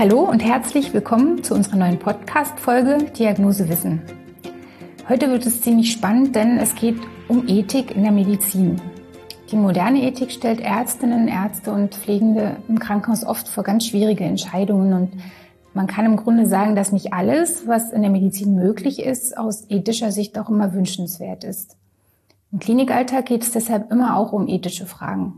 Hallo und herzlich willkommen zu unserer neuen Podcast-Folge Diagnose Wissen. Heute wird es ziemlich spannend, denn es geht um Ethik in der Medizin. Die moderne Ethik stellt Ärztinnen, Ärzte und Pflegende im Krankenhaus oft vor ganz schwierige Entscheidungen und man kann im Grunde sagen, dass nicht alles, was in der Medizin möglich ist, aus ethischer Sicht auch immer wünschenswert ist. Im Klinikalltag geht es deshalb immer auch um ethische Fragen.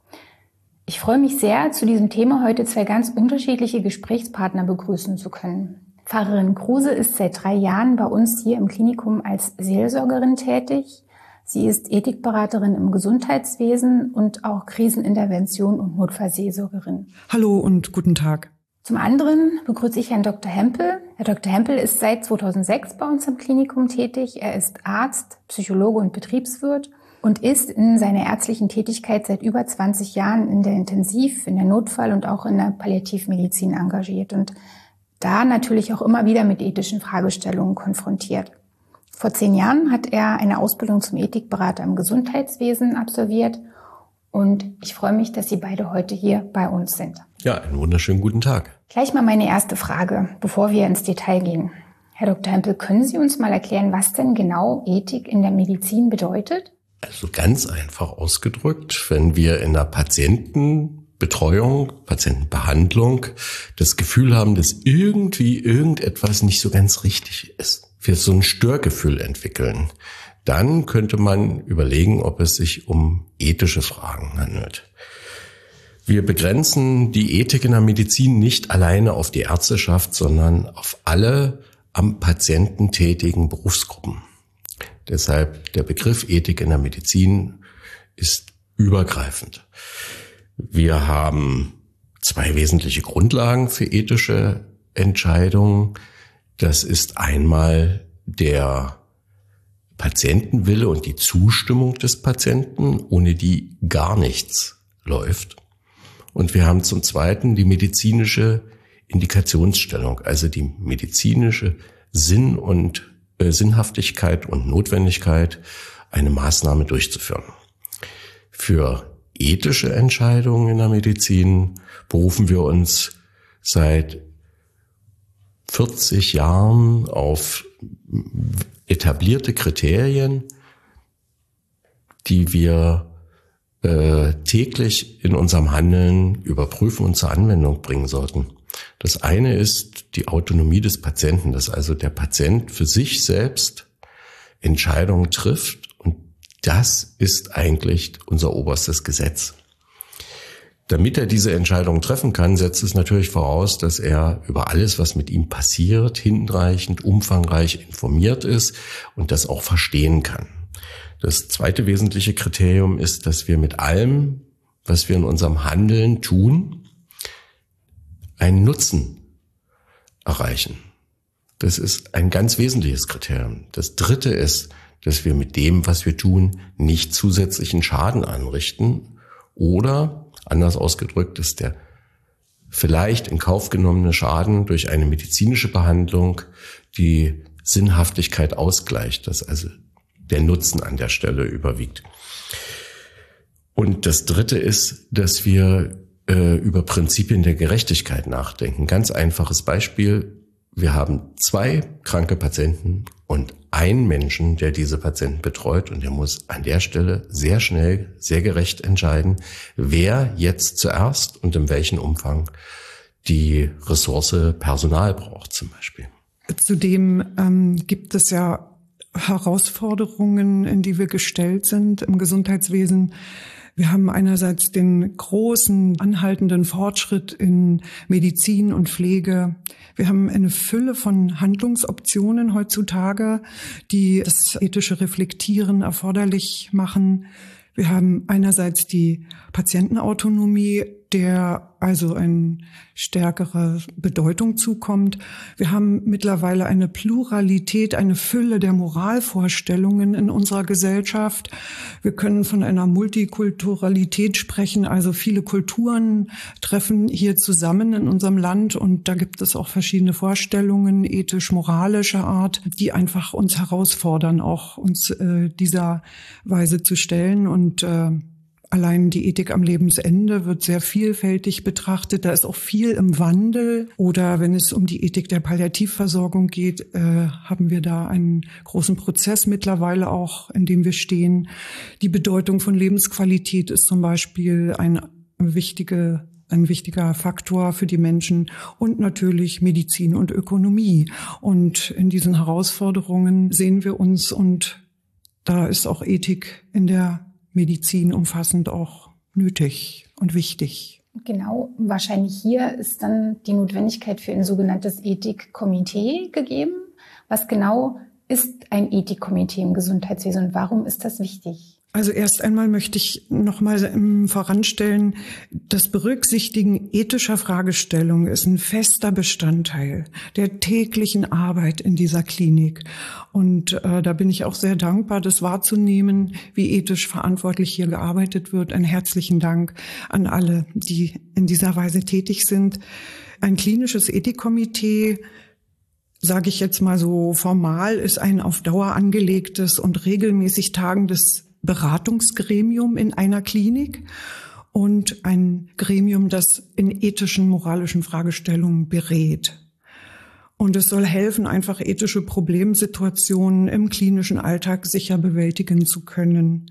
Ich freue mich sehr, zu diesem Thema heute zwei ganz unterschiedliche Gesprächspartner begrüßen zu können. Pfarrerin Kruse ist seit 3 Jahren bei uns hier im Klinikum als Seelsorgerin tätig. Sie ist Ethikberaterin im Gesundheitswesen und auch Krisenintervention und Notfallseelsorgerin. Hallo und guten Tag. Zum anderen begrüße ich Herrn Dr. Hempel. Herr Dr. Hempel ist seit 2006 bei uns im Klinikum tätig. Er ist Arzt, Psychologe und Betriebswirt und ist in seiner ärztlichen Tätigkeit seit über 20 Jahren in der Intensiv-, in der Notfall- und auch in der Palliativmedizin engagiert und da natürlich auch immer wieder mit ethischen Fragestellungen konfrontiert. Vor 10 Jahren hat er eine Ausbildung zum Ethikberater im Gesundheitswesen absolviert und ich freue mich, dass Sie beide heute hier bei uns sind. Ja, einen wunderschönen guten Tag. Gleich mal meine erste Frage, bevor wir ins Detail gehen. Herr Dr. Hempel, können Sie uns mal erklären, was denn genau Ethik in der Medizin bedeutet? Also ganz einfach ausgedrückt, wenn wir in der Patientenbetreuung, Patientenbehandlung das Gefühl haben, dass irgendwie irgendetwas nicht so ganz richtig ist, wir so ein Störgefühl entwickeln, dann könnte man überlegen, ob es sich um ethische Fragen handelt. Wir begrenzen die Ethik in der Medizin nicht alleine auf die Ärzteschaft, sondern auf alle am Patienten tätigen Berufsgruppen. Deshalb der Begriff Ethik in der Medizin ist übergreifend. Wir haben 2 wesentliche Grundlagen für ethische Entscheidungen. Das ist einmal der Patientenwille und die Zustimmung des Patienten, ohne die gar nichts läuft. Und wir haben zum Zweiten die medizinische Indikationsstellung, also die medizinische Sinnhaftigkeit und Notwendigkeit, eine Maßnahme durchzuführen. Für ethische Entscheidungen in der Medizin berufen wir uns seit 40 Jahren auf etablierte Kriterien, die wir täglich in unserem Handeln überprüfen und zur Anwendung bringen sollten. Das eine ist die Autonomie des Patienten, dass also der Patient für sich selbst Entscheidungen trifft und das ist eigentlich unser oberstes Gesetz. Damit er diese Entscheidung treffen kann, setzt es natürlich voraus, dass er über alles, was mit ihm passiert, hinreichend, umfangreich informiert ist und das auch verstehen kann. Das zweite wesentliche Kriterium ist, dass wir mit allem, was wir in unserem Handeln tun, einen Nutzen erreichen. Das ist ein ganz wesentliches Kriterium. Das dritte ist, dass wir mit dem, was wir tun, nicht zusätzlichen Schaden anrichten oder, anders ausgedrückt, dass der vielleicht in Kauf genommene Schaden durch eine medizinische Behandlung die Sinnhaftigkeit ausgleicht, dass also der Nutzen an der Stelle überwiegt. Und das dritte ist, dass wir über Prinzipien der Gerechtigkeit nachdenken. Ganz einfaches Beispiel. Wir haben 2 kranke Patienten und einen Menschen, der diese Patienten betreut und der muss an der Stelle sehr schnell, sehr gerecht entscheiden, wer jetzt zuerst und in welchem Umfang die Ressource Personal braucht zum Beispiel. Zudem gibt es ja Herausforderungen, in die wir gestellt sind im Gesundheitswesen. Wir haben einerseits den großen, anhaltenden Fortschritt in Medizin und Pflege. Wir haben eine Fülle von Handlungsoptionen heutzutage, die das ethische Reflektieren erforderlich machen. Wir haben einerseits die Patientenautonomie, der also eine stärkere Bedeutung zukommt. Wir haben mittlerweile eine Pluralität, eine Fülle der Moralvorstellungen in unserer Gesellschaft. Wir können von einer Multikulturalität sprechen, also viele Kulturen treffen hier zusammen in unserem Land und da gibt es auch verschiedene Vorstellungen ethisch-moralischer Art, die einfach uns herausfordern, auch uns dieser Weise zu stellen und allein die Ethik am Lebensende wird sehr vielfältig betrachtet. Da ist auch viel im Wandel. Oder wenn es um die Ethik der Palliativversorgung geht, haben wir da einen großen Prozess mittlerweile auch, in dem wir stehen. Die Bedeutung von Lebensqualität ist zum Beispiel ein wichtiger Faktor für die Menschen und natürlich Medizin und Ökonomie. Und in diesen Herausforderungen sehen wir uns, und da ist auch Ethik in der Medizin umfassend auch nötig und wichtig. Genau, wahrscheinlich hier ist dann die Notwendigkeit für ein sogenanntes Ethikkomitee gegeben. Was genau ist ein Ethikkomitee im Gesundheitswesen und warum ist das wichtig? Also erst einmal möchte ich noch mal voranstellen, das Berücksichtigen ethischer Fragestellungen ist ein fester Bestandteil der täglichen Arbeit in dieser Klinik. Und da bin ich auch sehr dankbar, das wahrzunehmen, wie ethisch verantwortlich hier gearbeitet wird. Einen herzlichen Dank an alle, die in dieser Weise tätig sind. Ein klinisches Ethikkomitee, sage ich jetzt mal so formal, ist ein auf Dauer angelegtes und regelmäßig tagendes Beratungsgremium in einer Klinik und ein Gremium, das in ethischen, moralischen Fragestellungen berät. Und es soll helfen, einfach ethische Problemsituationen im klinischen Alltag sicher bewältigen zu können.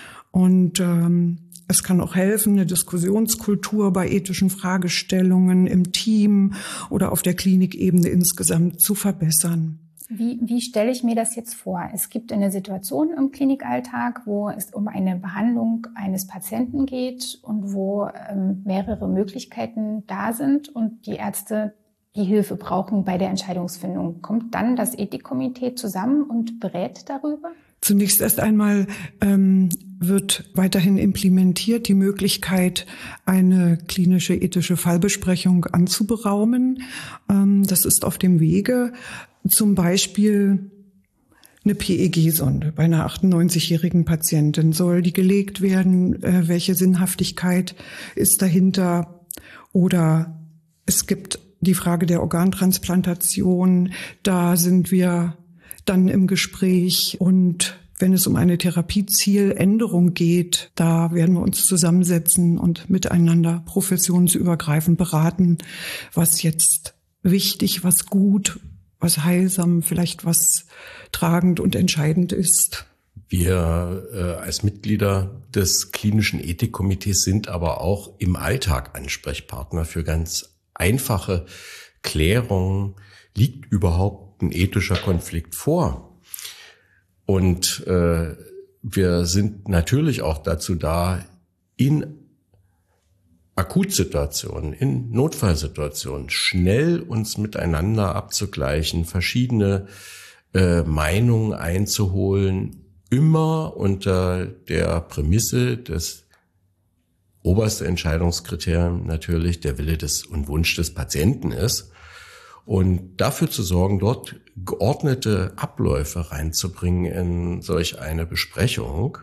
Und es kann auch helfen, eine Diskussionskultur bei ethischen Fragestellungen im Team oder auf der Klinikebene insgesamt zu verbessern. Wie stelle ich mir das jetzt vor? Es gibt eine Situation im Klinikalltag, wo es um eine Behandlung eines Patienten geht und wo mehrere Möglichkeiten da sind und die Ärzte die Hilfe brauchen bei der Entscheidungsfindung. Kommt dann das Ethikkomitee zusammen und berät darüber? Zunächst erst einmal wird weiterhin implementiert die Möglichkeit, eine klinische ethische Fallbesprechung anzuberaumen. Das ist auf dem Wege. Zum Beispiel eine PEG-Sonde bei einer 98-jährigen Patientin. Soll die gelegt werden? Welche Sinnhaftigkeit ist dahinter? Oder es gibt die Frage der Organtransplantation. Da sind wir dann im Gespräch. Und wenn es um eine Therapiezieländerung geht, da werden wir uns zusammensetzen und miteinander professionsübergreifend beraten, was jetzt wichtig, was gut, was heilsam, vielleicht was tragend und entscheidend ist. Wir als Mitglieder des klinischen Ethikkomitees sind aber auch im Alltag Ansprechpartner für ganz einfache Klärungen. Liegt überhaupt ein ethischer Konflikt vor? Und wir sind natürlich auch dazu da, in Akutsituationen, in Notfallsituationen schnell uns miteinander abzugleichen, verschiedene Meinungen einzuholen, immer unter der Prämisse, das oberste Entscheidungskriterium natürlich der Wille des und Wunsch des Patienten ist. Und dafür zu sorgen, dort geordnete Abläufe reinzubringen in solch eine Besprechung,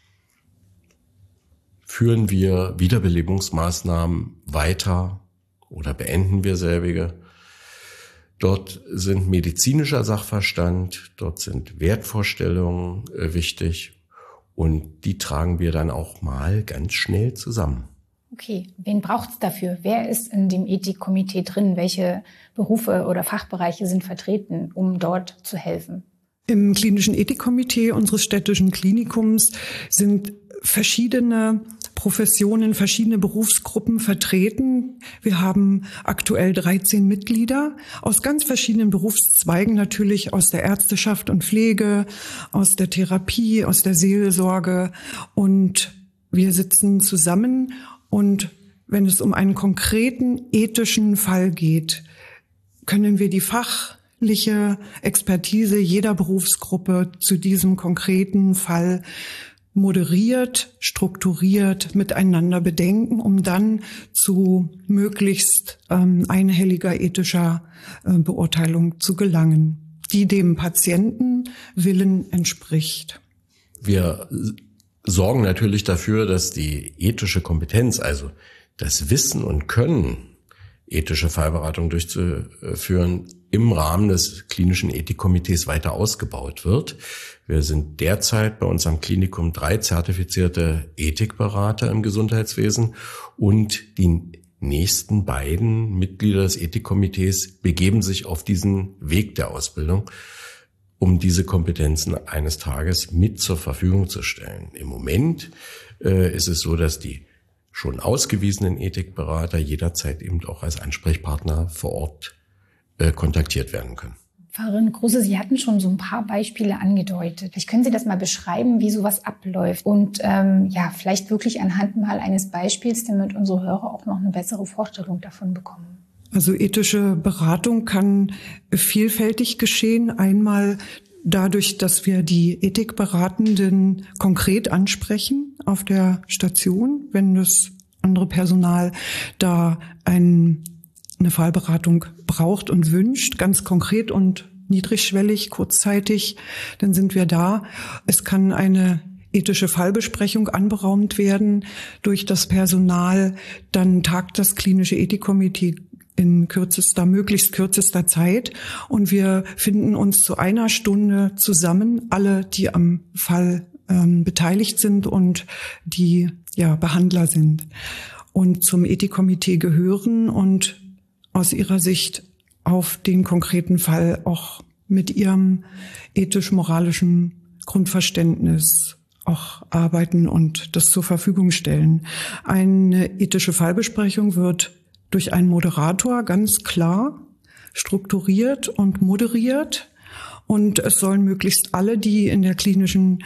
führen wir Wiederbelebungsmaßnahmen weiter oder beenden wir selbige. Dort sind medizinischer Sachverstand, dort sind Wertvorstellungen wichtig und die tragen wir dann auch mal ganz schnell zusammen. Okay, wen braucht es dafür? Wer ist in dem Ethikkomitee drin? Welche Berufe oder Fachbereiche sind vertreten, um dort zu helfen? Im klinischen Ethikkomitee unseres städtischen Klinikums sind verschiedene Professionen, verschiedene Berufsgruppen vertreten. Wir haben aktuell 13 Mitglieder aus ganz verschiedenen Berufszweigen, natürlich aus der Ärzteschaft und Pflege, aus der Therapie, aus der Seelsorge. Und wir sitzen zusammen und wenn es um einen konkreten ethischen Fall geht, können wir die fachliche Expertise jeder Berufsgruppe zu diesem konkreten Fall moderiert, strukturiert miteinander bedenken, um dann zu möglichst einhelliger ethischer Beurteilung zu gelangen, die dem Patientenwillen entspricht. Wir sorgen natürlich dafür, dass die ethische Kompetenz, also das Wissen und Können ethische Fallberatung durchzuführen, im Rahmen des klinischen Ethikkomitees weiter ausgebaut wird. Wir sind derzeit bei uns am Klinikum 3 zertifizierte Ethikberater im Gesundheitswesen und die nächsten beiden Mitglieder des Ethikkomitees begeben sich auf diesen Weg der Ausbildung, um diese Kompetenzen eines Tages mit zur Verfügung zu stellen. Im Moment ist es so, dass die schon ausgewiesenen Ethikberater jederzeit eben auch als Ansprechpartner vor Ort kontaktiert werden können. Pfarrerin Kruse, Sie hatten schon so ein paar Beispiele angedeutet. Vielleicht können Sie das mal beschreiben, wie sowas abläuft und vielleicht wirklich anhand mal eines Beispiels, damit unsere Hörer auch noch eine bessere Vorstellung davon bekommen. Also ethische Beratung kann vielfältig geschehen. Einmal dadurch, dass wir die Ethikberatenden konkret ansprechen auf der Station, wenn das andere Personal da eine Fallberatung braucht und wünscht, ganz konkret und niedrigschwellig, kurzzeitig, dann sind wir da. Es kann eine ethische Fallbesprechung anberaumt werden durch das Personal. Dann tagt das klinische Ethikkomitee in möglichst kürzester Zeit und wir finden uns zu einer Stunde zusammen, alle, die am Fall beteiligt sind und die Behandler sind und zum Ethikkomitee gehören und aus ihrer Sicht auf den konkreten Fall auch mit ihrem ethisch-moralischen Grundverständnis auch arbeiten und das zur Verfügung stellen. Eine ethische Fallbesprechung wird durch einen Moderator ganz klar strukturiert und moderiert. Und es sollen möglichst alle, die in der klinischen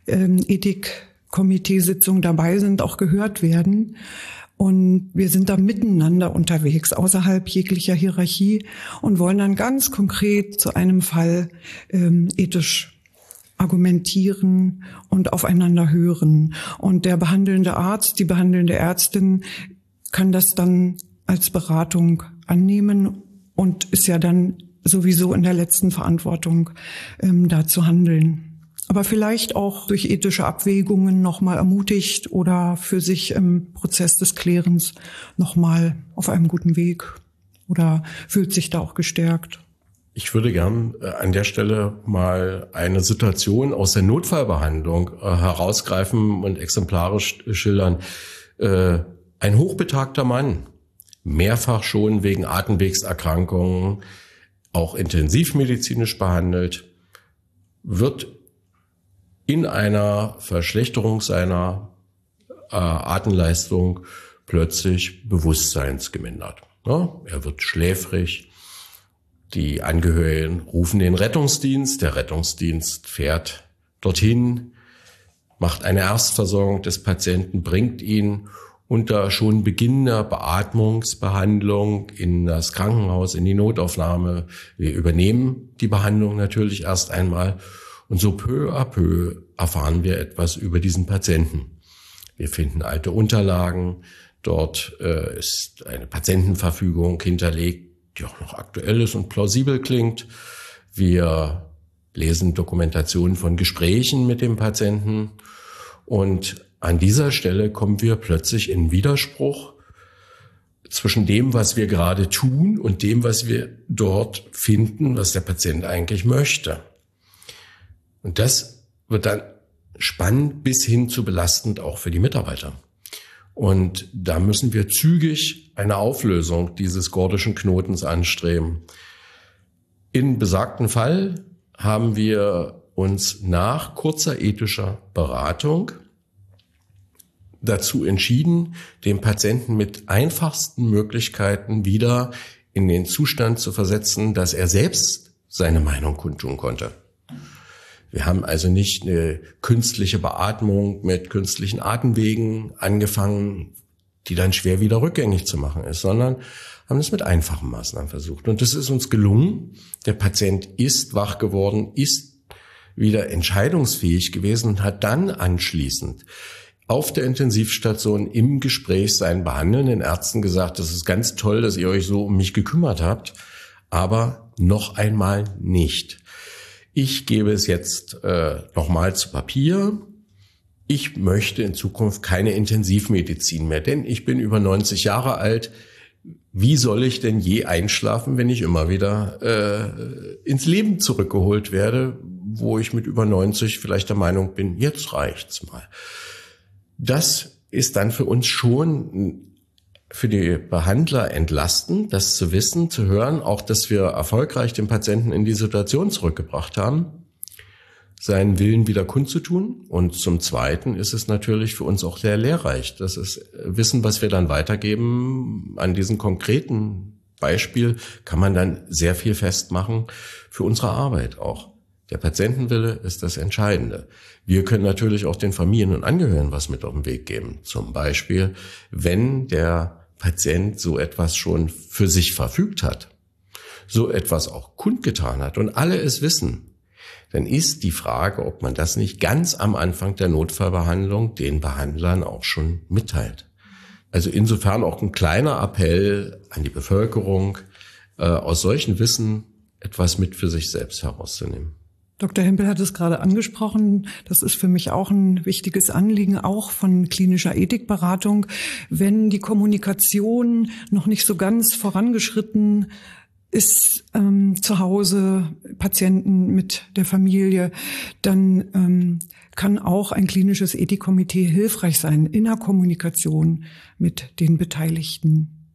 Ethikkomiteesitzung dabei sind, auch gehört werden. Und wir sind da miteinander unterwegs, außerhalb jeglicher Hierarchie und wollen dann ganz konkret zu einem Fall ethisch argumentieren und aufeinander hören. Und der behandelnde Arzt, die behandelnde Ärztin kann das dann als Beratung annehmen und ist ja dann sowieso in der letzten Verantwortung, da zu handeln. Aber vielleicht auch durch ethische Abwägungen nochmal ermutigt oder für sich im Prozess des Klärens nochmal auf einem guten Weg oder fühlt sich da auch gestärkt. Ich würde gern an der Stelle mal eine Situation aus der Notfallbehandlung herausgreifen und exemplarisch schildern. Ein hochbetagter Mann, mehrfach schon wegen Atemwegserkrankungen, auch intensivmedizinisch behandelt, wird in einer Verschlechterung seiner Atemleistung plötzlich bewusstseinsgemindert. Ja, er wird schläfrig. Die Angehörigen rufen den Rettungsdienst. Der Rettungsdienst fährt dorthin, macht eine Erstversorgung des Patienten, bringt ihn unter schon beginnender Beatmungsbehandlung in das Krankenhaus, in die Notaufnahme. Wir übernehmen die Behandlung natürlich erst einmal und so peu à peu erfahren wir etwas über diesen Patienten. Wir finden alte Unterlagen, dort ist eine Patientenverfügung hinterlegt, die auch noch aktuell ist und plausibel klingt. Wir lesen Dokumentationen von Gesprächen mit dem Patienten und an dieser Stelle kommen wir plötzlich in Widerspruch zwischen dem, was wir gerade tun und dem, was wir dort finden, was der Patient eigentlich möchte. Und das wird dann spannend bis hin zu belastend auch für die Mitarbeiter. Und da müssen wir zügig eine Auflösung dieses gordischen Knotens anstreben. In besagten Fall haben wir uns nach kurzer ethischer Beratung dazu entschieden, den Patienten mit einfachsten Möglichkeiten wieder in den Zustand zu versetzen, dass er selbst seine Meinung kundtun konnte. Wir haben also nicht eine künstliche Beatmung mit künstlichen Atemwegen angefangen, die dann schwer wieder rückgängig zu machen ist, sondern haben es mit einfachen Maßnahmen versucht. Und das ist uns gelungen. Der Patient ist wach geworden, ist wieder entscheidungsfähig gewesen und hat dann anschließend auf der Intensivstation im Gespräch seinen behandelnden Ärzten gesagt, das ist ganz toll, dass ihr euch so um mich gekümmert habt, aber noch einmal nicht. Ich gebe es jetzt nochmal zu Papier. Ich möchte in Zukunft keine Intensivmedizin mehr, denn ich bin über 90 Jahre alt. wie soll ich denn je einschlafen, wenn ich immer wieder ins Leben zurückgeholt werde, wo ich mit über 90 vielleicht der Meinung bin, jetzt reicht's mal. Das ist dann für uns schon für die Behandler entlastend, das zu wissen, zu hören, auch dass wir erfolgreich den Patienten in die Situation zurückgebracht haben, seinen Willen wieder kundzutun. Und zum Zweiten ist es natürlich für uns auch sehr lehrreich. Das ist Wissen, was wir dann weitergeben. An diesem konkreten Beispiel kann man dann sehr viel festmachen für unsere Arbeit auch. Der Patientenwille ist das Entscheidende. Wir können natürlich auch den Familien und Angehörigen was mit auf den Weg geben. Zum Beispiel, wenn der Patient so etwas schon für sich verfügt hat, so etwas auch kundgetan hat und alle es wissen, dann ist die Frage, ob man das nicht ganz am Anfang der Notfallbehandlung den Behandlern auch schon mitteilt. Also insofern auch ein kleiner Appell an die Bevölkerung, aus solchen Wissen etwas mit für sich selbst herauszunehmen. Dr. Hempel hat es gerade angesprochen. Das ist für mich auch ein wichtiges Anliegen, auch von klinischer Ethikberatung. Wenn die Kommunikation noch nicht so ganz vorangeschritten ist, zu Hause, Patienten mit der Familie, dann kann auch ein klinisches Ethikkomitee hilfreich sein in der Kommunikation mit den Beteiligten.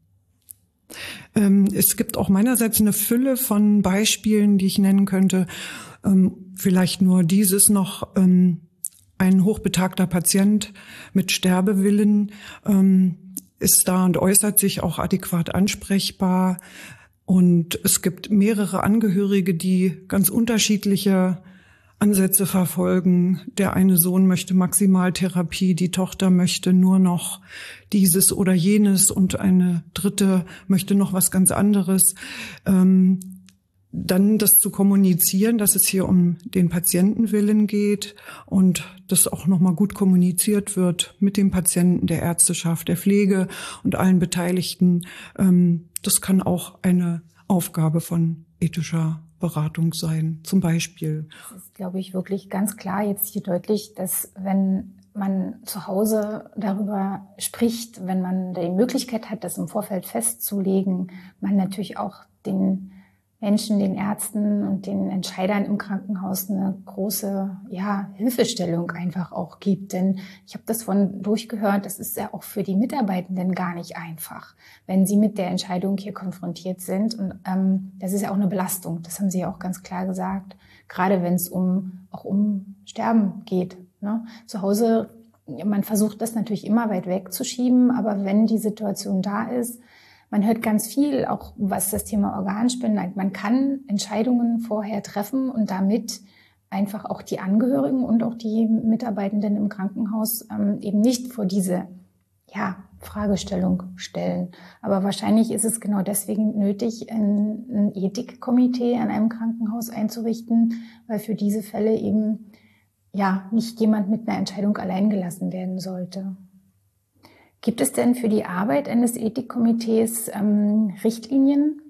Es gibt auch meinerseits eine Fülle von Beispielen, die ich nennen könnte. Vielleicht nur dieses noch, ein hochbetagter Patient mit Sterbewillen ist da und äußert sich auch adäquat ansprechbar. Und es gibt mehrere Angehörige, die ganz unterschiedliche Ansätze verfolgen. Der eine Sohn möchte Maximaltherapie, die Tochter möchte nur noch dieses oder jenes und eine dritte möchte noch was ganz anderes. Dann das zu kommunizieren, dass es hier um den Patientenwillen geht und das auch nochmal gut kommuniziert wird mit dem Patienten, der Ärzteschaft, der Pflege und allen Beteiligten. Das kann auch eine Aufgabe von ethischer Beratung sein, zum Beispiel. Das ist, glaube ich, wirklich ganz klar jetzt hier deutlich, dass wenn man zu Hause darüber spricht, wenn man die Möglichkeit hat, das im Vorfeld festzulegen, man natürlich auch den Menschen, den Ärzten und den Entscheidern im Krankenhaus eine große Hilfestellung einfach auch gibt. Denn ich habe das durchgehört, das ist ja auch für die Mitarbeitenden gar nicht einfach, wenn sie mit der Entscheidung hier konfrontiert sind. Und das ist ja auch eine Belastung, das haben Sie ja auch ganz klar gesagt, gerade wenn es um Sterben geht. Ne? Zu Hause, man versucht das natürlich immer weit wegzuschieben, aber wenn die Situation da ist, man hört ganz viel, auch was das Thema Organspende angeht. Man kann Entscheidungen vorher treffen und damit einfach auch die Angehörigen und auch die Mitarbeitenden im Krankenhaus eben nicht vor diese Fragestellung stellen. Aber wahrscheinlich ist es genau deswegen nötig, ein Ethikkomitee an einem Krankenhaus einzurichten, weil für diese Fälle eben nicht jemand mit einer Entscheidung allein gelassen werden sollte. Gibt es denn für die Arbeit eines Ethikkomitees Richtlinien,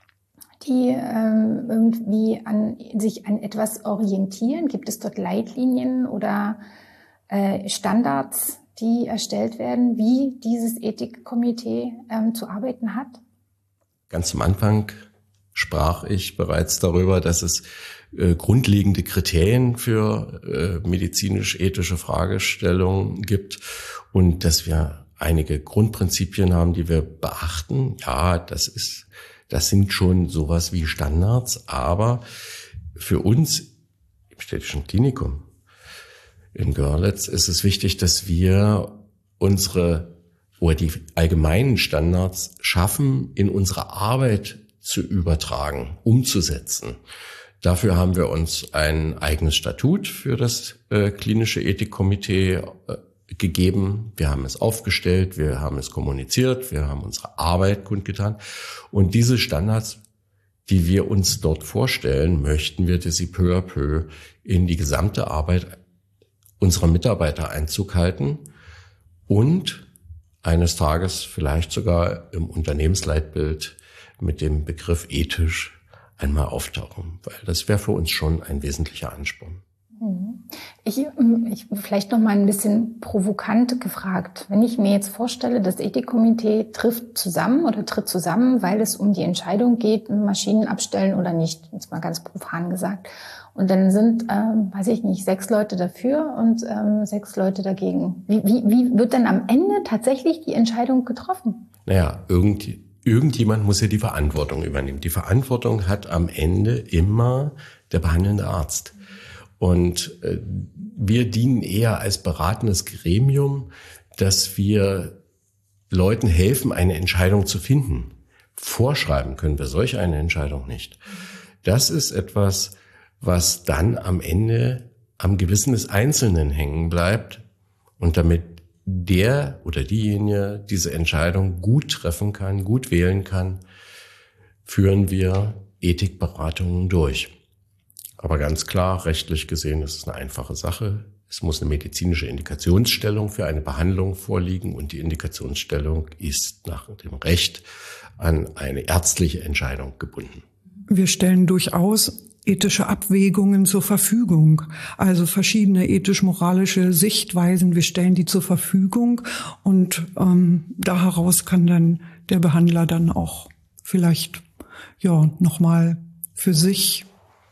die irgendwie sich an etwas orientieren? Gibt es dort Leitlinien oder Standards, die erstellt werden, wie dieses Ethikkomitee zu arbeiten hat? Ganz am Anfang sprach ich bereits darüber, dass es grundlegende Kriterien für medizinisch-ethische Fragestellungen gibt und dass wir einige Grundprinzipien haben, die wir beachten. Ja, das sind schon sowas wie Standards, aber für uns im Städtischen Klinikum in Görlitz ist es wichtig, dass wir die allgemeinen Standards schaffen, in unsere Arbeit zu übertragen, umzusetzen. Dafür haben wir uns ein eigenes Statut für das klinische Ethikkomitee gegeben. Wir haben es aufgestellt, wir haben es kommuniziert, wir haben unsere Arbeit kundgetan. Und diese Standards, die wir uns dort vorstellen, möchten wir, dass sie peu à peu in die gesamte Arbeit unserer Mitarbeiter Einzug halten und eines Tages vielleicht sogar im Unternehmensleitbild mit dem Begriff ethisch einmal auftauchen, weil das wäre für uns schon ein wesentlicher Ansporn. Ich vielleicht noch mal ein bisschen provokant gefragt. Wenn ich mir jetzt vorstelle, das Ethikkomitee tritt zusammen, weil es um die Entscheidung geht, Maschinen abstellen oder nicht, jetzt mal ganz profan gesagt. Und dann sind, 6 Leute dafür und 6 Leute dagegen. Wie wird dann am Ende tatsächlich die Entscheidung getroffen? Naja, irgendjemand muss ja die Verantwortung übernehmen. Die Verantwortung hat am Ende immer der behandelnde Arzt. Und wir dienen eher als beratendes Gremium, dass wir Leuten helfen, eine Entscheidung zu finden. Vorschreiben können wir solch eine Entscheidung nicht. Das ist etwas, was dann am Ende am Gewissen des Einzelnen hängen bleibt. Und damit der oder diejenige diese Entscheidung gut treffen kann, gut wählen kann, führen wir Ethikberatungen durch. Aber ganz klar, rechtlich gesehen, ist es eine einfache Sache. Es muss eine medizinische Indikationsstellung für eine Behandlung vorliegen und die Indikationsstellung ist nach dem Recht an eine ärztliche Entscheidung gebunden. Wir stellen durchaus ethische Abwägungen zur Verfügung, also verschiedene ethisch-moralische Sichtweisen. Wir stellen die zur Verfügung und da heraus kann dann der Behandler dann auch vielleicht nochmal für sich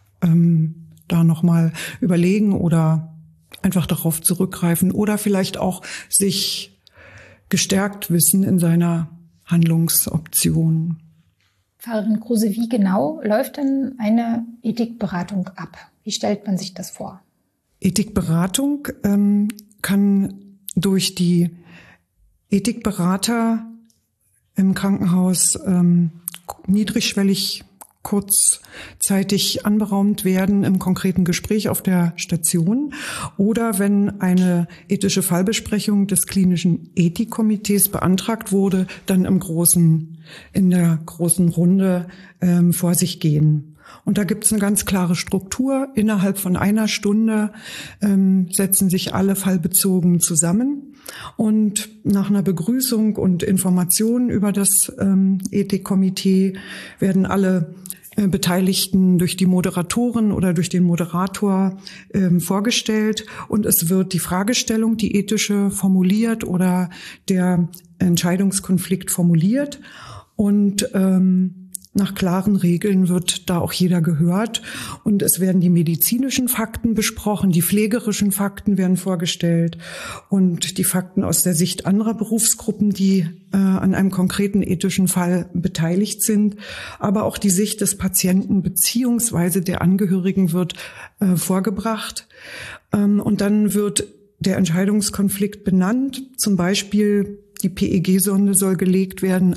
da nochmal überlegen oder einfach darauf zurückgreifen oder vielleicht auch sich gestärkt wissen in seiner Handlungsoption. Pfarrerin Kruse, wie genau läuft denn eine Ethikberatung ab? Wie stellt man sich das vor? Ethikberatung kann durch die Ethikberater im Krankenhaus niedrigschwellig kurzzeitig anberaumt werden im konkreten Gespräch auf der Station oder wenn eine ethische Fallbesprechung des klinischen Ethikkomitees beantragt wurde, dann in der großen Runde vor sich gehen. Und da gibt es eine ganz klare Struktur. Innerhalb von einer Stunde setzen sich alle fallbezogen zusammen. Und nach einer Begrüßung und Information über das Ethikkomitee werden alle Beteiligten durch die Moderatorin oder durch den Moderator vorgestellt. Und es wird die Fragestellung, die ethische, formuliert oder der Entscheidungskonflikt formuliert. Und nach klaren Regeln wird da auch jeder gehört. Und es werden die medizinischen Fakten besprochen, die pflegerischen Fakten werden vorgestellt und die Fakten aus der Sicht anderer Berufsgruppen, die an einem konkreten ethischen Fall beteiligt sind. Aber auch die Sicht des Patienten beziehungsweise der Angehörigen wird vorgebracht. Und dann wird der Entscheidungskonflikt benannt, zum Beispiel die PEG-Sonde soll gelegt werden,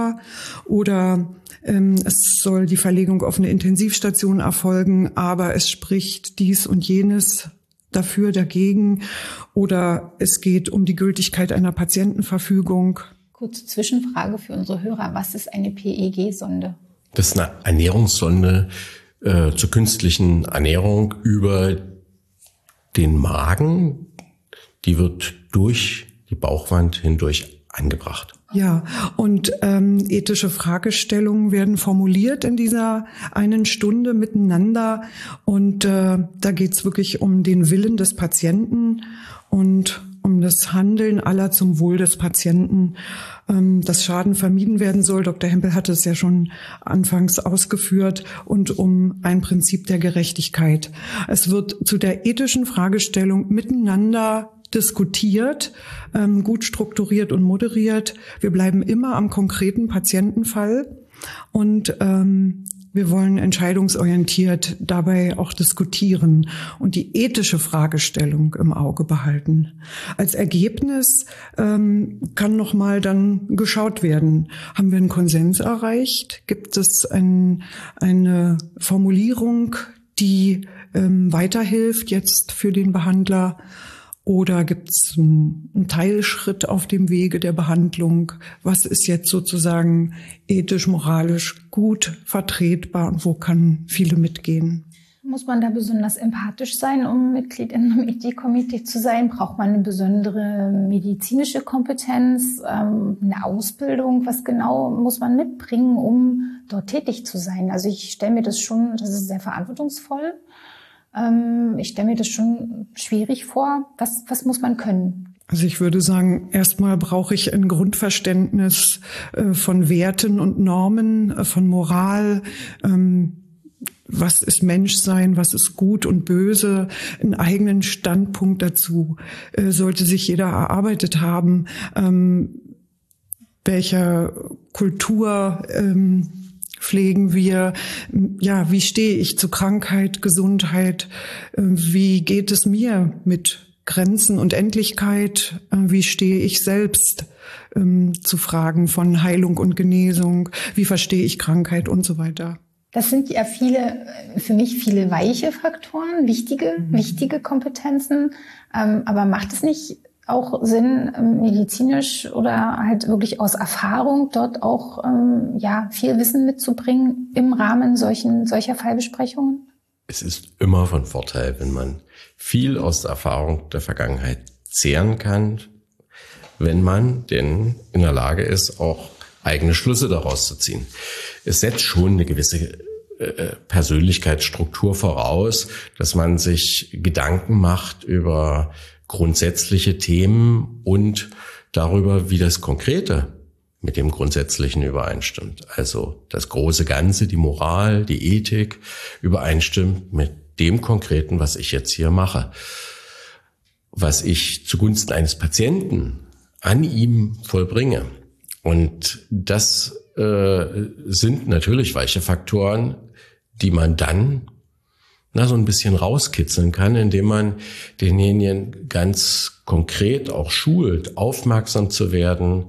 oder es soll die Verlegung auf eine Intensivstation erfolgen, aber es spricht dies und jenes dafür, dagegen, oder es geht um die Gültigkeit einer Patientenverfügung. Kurze Zwischenfrage für unsere Hörer. Was ist eine PEG-Sonde? Das ist eine Ernährungssonde zur künstlichen Ernährung über den Magen. Die wird durch die Bauchwand hindurch angebracht. Ja, und ethische Fragestellungen werden formuliert in dieser einen Stunde miteinander. Und da geht's wirklich um den Willen des Patienten und um das Handeln aller zum Wohl des Patienten, dass Schaden vermieden werden soll. Dr. Hempel hatte es ja schon anfangs ausgeführt, und um ein Prinzip der Gerechtigkeit. Es wird zu der ethischen Fragestellung miteinander diskutiert, gut strukturiert und moderiert. Wir bleiben immer am konkreten Patientenfall und wir wollen entscheidungsorientiert dabei auch diskutieren und die ethische Fragestellung im Auge behalten. Als Ergebnis kann nochmal dann geschaut werden, haben wir einen Konsens erreicht? Gibt es eine Formulierung, die weiterhilft jetzt für den Behandler? Oder gibt es einen Teilschritt auf dem Wege der Behandlung? Was ist jetzt sozusagen ethisch, moralisch gut vertretbar und wo kann viele mitgehen? Muss man da besonders empathisch sein, um Mitglied in einem Ethikkomitee zu sein? Braucht man eine besondere medizinische Kompetenz, eine Ausbildung? Was genau muss man mitbringen, um dort tätig zu sein? Also ich stelle mir das ist sehr verantwortungsvoll. Ich stelle mir das schon schwierig vor. Was muss man können? Also ich würde sagen, erstmal brauche ich ein Grundverständnis von Werten und Normen, von Moral. Was ist Menschsein, was ist gut und böse, einen eigenen Standpunkt dazu sollte sich jeder erarbeitet haben. Welcher Kultur pflegen wir? Ja, wie stehe ich zu Krankheit, Gesundheit? Wie geht es mir mit Grenzen und Endlichkeit? Wie stehe ich selbst zu Fragen von Heilung und Genesung? Wie verstehe ich Krankheit und so weiter? Das sind ja für mich viele weiche Faktoren, wichtige Kompetenzen. Aber macht es nicht auch Sinn, medizinisch oder halt wirklich aus Erfahrung dort auch viel Wissen mitzubringen im Rahmen solcher Fallbesprechungen? Es ist immer von Vorteil, wenn man viel aus der Erfahrung der Vergangenheit zehren kann, wenn man denn in der Lage ist, auch eigene Schlüsse daraus zu ziehen. Es setzt schon eine gewisse Persönlichkeitsstruktur voraus, dass man sich Gedanken macht über grundsätzliche Themen und darüber, wie das Konkrete mit dem Grundsätzlichen übereinstimmt. Also das große Ganze, die Moral, die Ethik übereinstimmt mit dem Konkreten, was ich jetzt hier mache. Was ich zugunsten eines Patienten an ihm vollbringe. Und das sind natürlich weiche Faktoren, die man dann so ein bisschen rauskitzeln kann, indem man denjenigen ganz konkret auch schult, aufmerksam zu werden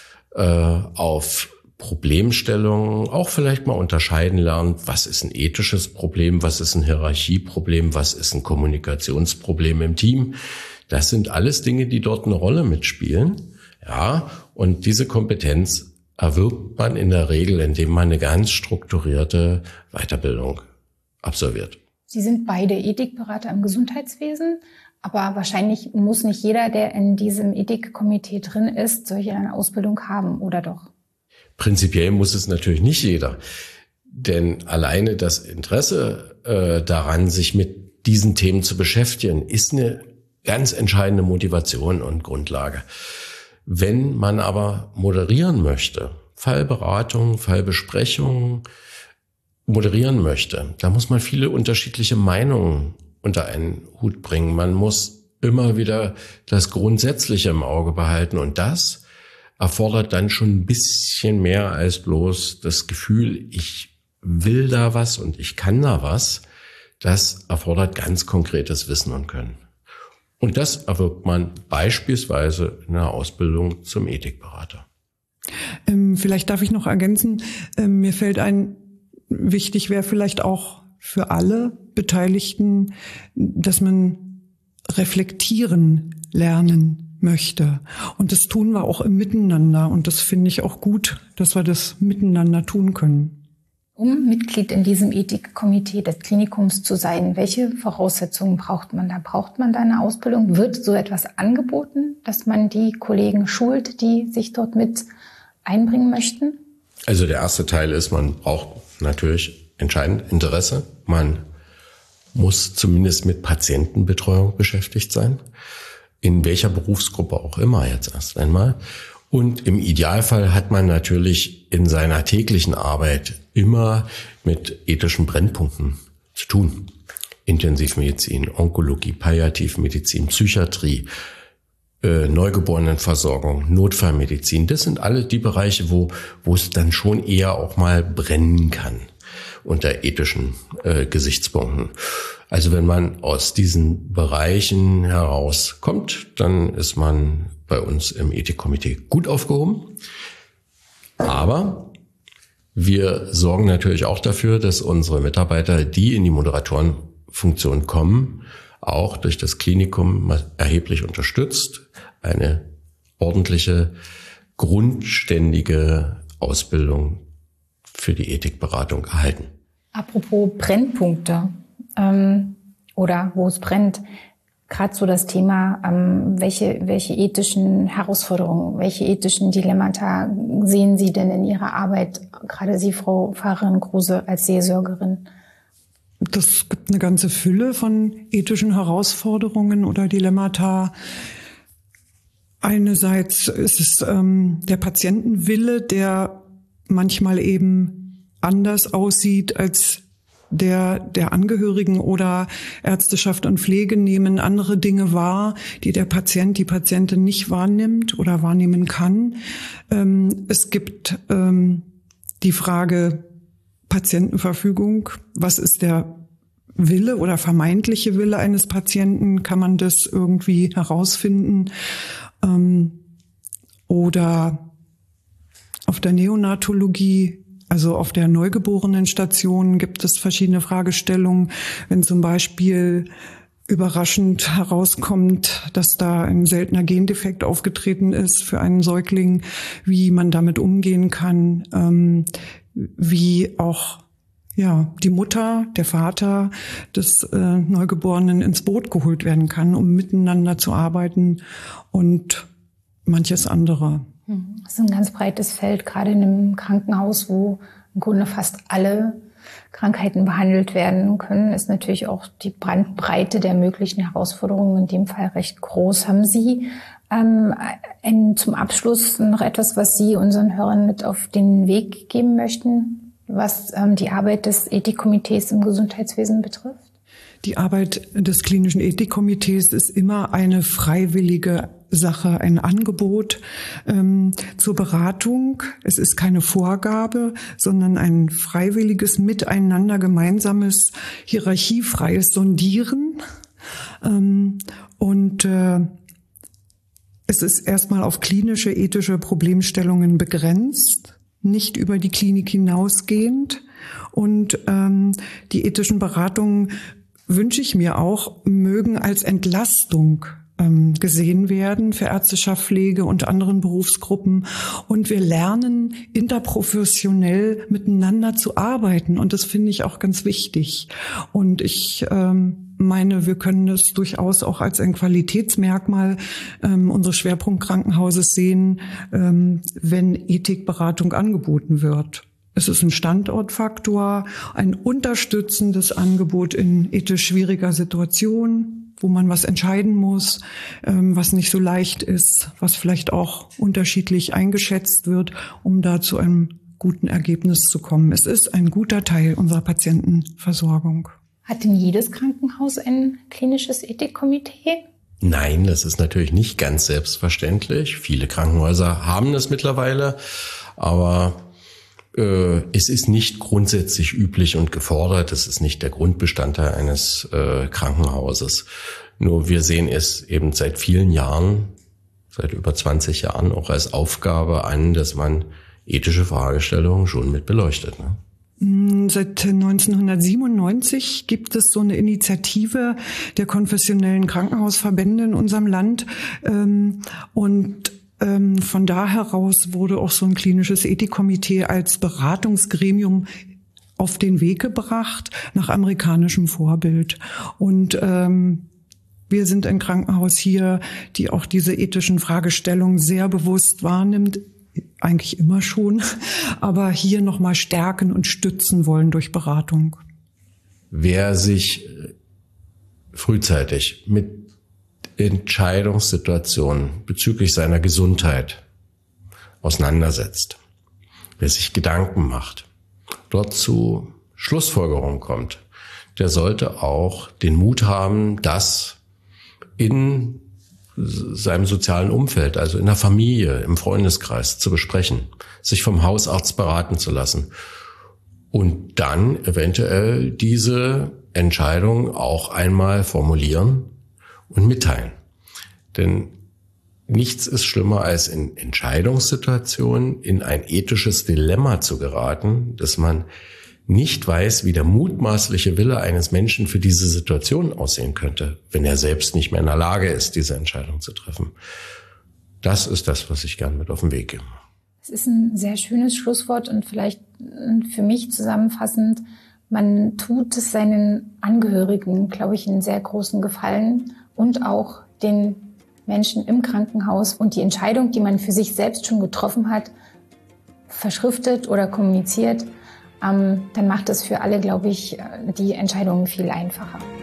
auf Problemstellungen, auch vielleicht mal unterscheiden lernt, was ist ein ethisches Problem, was ist ein Hierarchieproblem, was ist ein Kommunikationsproblem im Team. Das sind alles Dinge, die dort eine Rolle mitspielen. Ja, und diese Kompetenz erwirbt man in der Regel, indem man eine ganz strukturierte Weiterbildung absolviert. Sie sind beide Ethikberater im Gesundheitswesen, aber wahrscheinlich muss nicht jeder, der in diesem Ethikkomitee drin ist, solche eine Ausbildung haben, oder doch? Prinzipiell muss es natürlich nicht jeder, denn alleine das Interesse daran, sich mit diesen Themen zu beschäftigen, ist eine ganz entscheidende Motivation und Grundlage. Wenn man aber moderieren möchte, Fallberatung, Fallbesprechung moderieren möchte, da muss man viele unterschiedliche Meinungen unter einen Hut bringen. Man muss immer wieder das Grundsätzliche im Auge behalten und das erfordert dann schon ein bisschen mehr als bloß das Gefühl, ich will da was und ich kann da was. Das erfordert ganz konkretes Wissen und Können. Und das erwirbt man beispielsweise in der Ausbildung zum Ethikberater. Vielleicht darf ich noch ergänzen, mir fällt ein, wichtig wäre vielleicht auch für alle Beteiligten, dass man reflektieren lernen möchte. Und das tun wir auch im Miteinander. Und das finde ich auch gut, dass wir das miteinander tun können. Um Mitglied in diesem Ethikkomitee des Klinikums zu sein, welche Voraussetzungen braucht man da? Braucht man da eine Ausbildung? Wird so etwas angeboten, dass man die Kollegen schult, die sich dort mit einbringen möchten? Also der erste Teil ist, man braucht natürlich entscheidend Interesse. Man muss zumindest mit Patientenbetreuung beschäftigt sein. In welcher Berufsgruppe auch immer jetzt erst einmal. Und im Idealfall hat man natürlich in seiner täglichen Arbeit immer mit ethischen Brennpunkten zu tun. Intensivmedizin, Onkologie, Palliativmedizin, Psychiatrie, Neugeborenenversorgung, Notfallmedizin. Das sind alle die Bereiche, wo es dann schon eher auch mal brennen kann unter ethischen Gesichtspunkten. Also wenn man aus diesen Bereichen herauskommt, dann ist man bei uns im Ethikkomitee gut aufgehoben. Aber wir sorgen natürlich auch dafür, dass unsere Mitarbeiter, die in die Moderatorenfunktion kommen, auch durch das Klinikum erheblich unterstützt, eine ordentliche, grundständige Ausbildung für die Ethikberatung erhalten. Apropos Brennpunkte oder wo es brennt, gerade so das Thema, welche ethischen Herausforderungen, welche ethischen Dilemmata sehen Sie denn in Ihrer Arbeit, gerade Sie, Frau Pfarrerin Kruse, als Seelsorgerin? Das gibt eine ganze Fülle von ethischen Herausforderungen oder Dilemmata. Einerseits ist es der Patientenwille, der manchmal eben anders aussieht als der Angehörigen oder Ärzteschaft und Pflege nehmen andere Dinge wahr, die der Patient, die Patientin nicht wahrnimmt oder wahrnehmen kann. Es gibt die Frage Patientenverfügung. Was ist der Wille oder vermeintliche Wille eines Patienten? Kann man das irgendwie herausfinden? Oder auf der Neonatologie, also auf der Neugeborenenstation, gibt es verschiedene Fragestellungen. Wenn zum Beispiel überraschend herauskommt, dass da ein seltener Gendefekt aufgetreten ist für einen Säugling, wie man damit umgehen kann, wie auch die Mutter, der Vater des Neugeborenen ins Boot geholt werden kann, um miteinander zu arbeiten und manches andere. Das ist ein ganz breites Feld, gerade in einem Krankenhaus, wo im Grunde fast alle Krankheiten behandelt werden können, ist natürlich auch die Bandbreite der möglichen Herausforderungen in dem Fall recht groß. Haben Sie zum Abschluss noch etwas, was Sie unseren Hörern mit auf den Weg geben möchten, was die Arbeit des Ethikkomitees im Gesundheitswesen betrifft? Die Arbeit des klinischen Ethikkomitees ist immer eine freiwillige Sache, ein Angebot zur Beratung. Es ist keine Vorgabe, sondern ein freiwilliges Miteinander, gemeinsames, hierarchiefreies Sondieren. Es ist erstmal auf klinische, ethische Problemstellungen begrenzt, nicht über die Klinik hinausgehend. Und die ethischen Beratungen, wünsche ich mir auch, mögen als Entlastung gesehen werden für Ärzteschaft, Pflege und anderen Berufsgruppen. Und wir lernen interprofessionell miteinander zu arbeiten. Und das finde ich auch ganz wichtig. Und ich meine, wir können das durchaus auch als ein Qualitätsmerkmal unseres Schwerpunktkrankenhauses sehen, wenn Ethikberatung angeboten wird. Es ist ein Standortfaktor, ein unterstützendes Angebot in ethisch schwieriger Situation, wo man was entscheiden muss, was nicht so leicht ist, was vielleicht auch unterschiedlich eingeschätzt wird, um da zu einem guten Ergebnis zu kommen. Es ist ein guter Teil unserer Patientenversorgung. Hat denn jedes Krankenhaus ein klinisches Ethikkomitee? Nein, das ist natürlich nicht ganz selbstverständlich. Viele Krankenhäuser haben das mittlerweile, aber es ist nicht grundsätzlich üblich und gefordert. Es ist nicht der Grundbestandteil eines Krankenhauses. Nur wir sehen es eben seit vielen Jahren, seit über 20 Jahren auch als Aufgabe an, dass man ethische Fragestellungen schon mit beleuchtet. Ne? Seit 1997 gibt es so eine Initiative der konfessionellen Krankenhausverbände in unserem Land. Von da heraus wurde auch so ein klinisches Ethikkomitee als Beratungsgremium auf den Weg gebracht, nach amerikanischem Vorbild. Und wir sind ein Krankenhaus hier, die auch diese ethischen Fragestellungen sehr bewusst wahrnimmt, eigentlich immer schon, aber hier nochmal stärken und stützen wollen durch Beratung. Wer sich frühzeitig mit Entscheidungssituationen bezüglich seiner Gesundheit auseinandersetzt, wer sich Gedanken macht, dort zu Schlussfolgerungen kommt, der sollte auch den Mut haben, das in seinem sozialen Umfeld, also in der Familie, im Freundeskreis zu besprechen, sich vom Hausarzt beraten zu lassen und dann eventuell diese Entscheidung auch einmal formulieren und mitteilen. Denn nichts ist schlimmer, als in Entscheidungssituationen in ein ethisches Dilemma zu geraten, dass man nicht weiß, wie der mutmaßliche Wille eines Menschen für diese Situation aussehen könnte, wenn er selbst nicht mehr in der Lage ist, diese Entscheidung zu treffen. Das ist das, was ich gern mit auf den Weg gebe. Es ist ein sehr schönes Schlusswort und vielleicht für mich zusammenfassend, man tut es seinen Angehörigen, glaube ich, einen sehr großen Gefallen und auch den Menschen im Krankenhaus und die Entscheidung, die man für sich selbst schon getroffen hat, verschriftet oder kommuniziert, dann macht es für alle, glaube ich, die Entscheidungen viel einfacher.